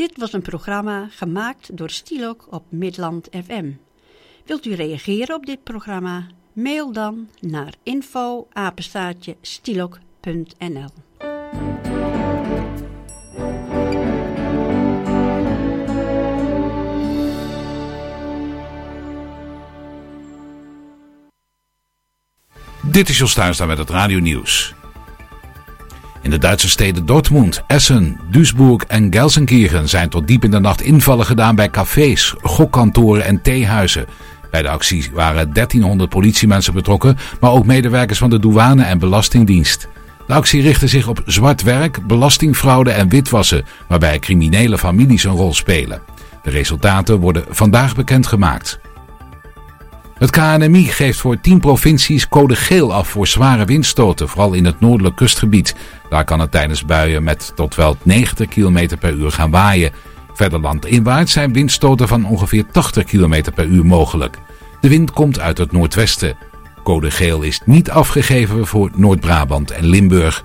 Dit was een programma gemaakt door Stielok op Midland FM. Wilt u reageren op dit programma? Mail dan naar info@stielok.nl. Dit is Jos Tuinstra met het radionieuws. In de Duitse steden Dortmund, Essen, Duisburg en Gelsenkirchen zijn tot diep in de nacht invallen gedaan bij cafés, gokkantoren en theehuizen. Bij de actie waren 1300 politiemensen betrokken, maar ook medewerkers van de douane en belastingdienst. De actie richtte zich op zwart werk, belastingfraude en witwassen, waarbij criminele families een rol spelen. De resultaten worden vandaag bekendgemaakt. Het KNMI geeft voor 10 provincies code geel af voor zware windstoten, vooral in het noordelijk kustgebied. Daar kan het tijdens buien met tot wel 90 km per uur gaan waaien. Verder landinwaarts zijn windstoten van ongeveer 80 km per uur mogelijk. De wind komt uit het noordwesten. Code geel is niet afgegeven voor Noord-Brabant en Limburg.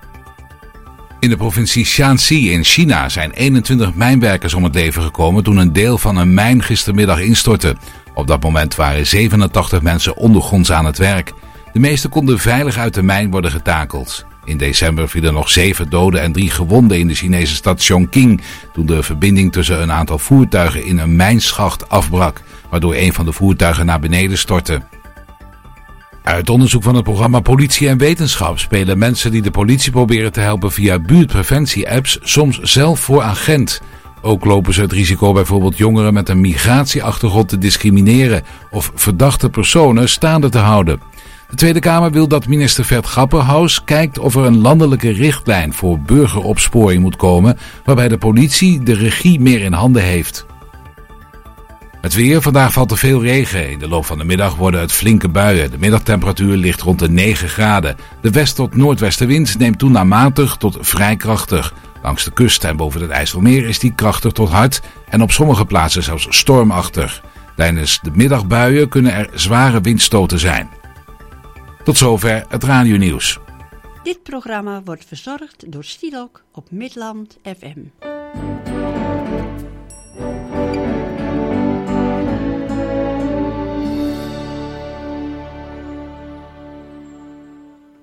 In de provincie Shanxi in China zijn 21 mijnwerkers om het leven gekomen toen een deel van een mijn gistermiddag instortte. Op dat moment waren 87 mensen ondergronds aan het werk. De meesten konden veilig uit de mijn worden getakeld. In december vielen nog 7 doden en 3 gewonden in de Chinese stad Chongqing toen de verbinding tussen een aantal voertuigen in een mijnschacht afbrak, waardoor een van de voertuigen naar beneden stortte. Uit onderzoek van het programma Politie en Wetenschap spelen mensen die de politie proberen te helpen via buurtpreventie-apps soms zelf voor agent. Ook lopen ze het risico bijvoorbeeld jongeren met een migratieachtergrond te discrimineren of verdachte personen staande te houden. De Tweede Kamer wil dat minister Vert Grapperhaus kijkt of er een landelijke richtlijn voor burgeropsporing moet komen, waarbij de politie de regie meer in handen heeft. Het weer, vandaag valt er veel regen. In de loop van de middag worden het flinke buien. De middagtemperatuur ligt rond de 9 graden. De west- tot noordwestenwind neemt toe naar matig tot vrij krachtig. Langs de kust en boven het IJsselmeer is die krachtig tot hard en op sommige plaatsen zelfs stormachtig. Tijdens de middagbuien kunnen er zware windstoten zijn. Tot zover het radionieuws. Dit programma wordt verzorgd door Stielok op Midland FM.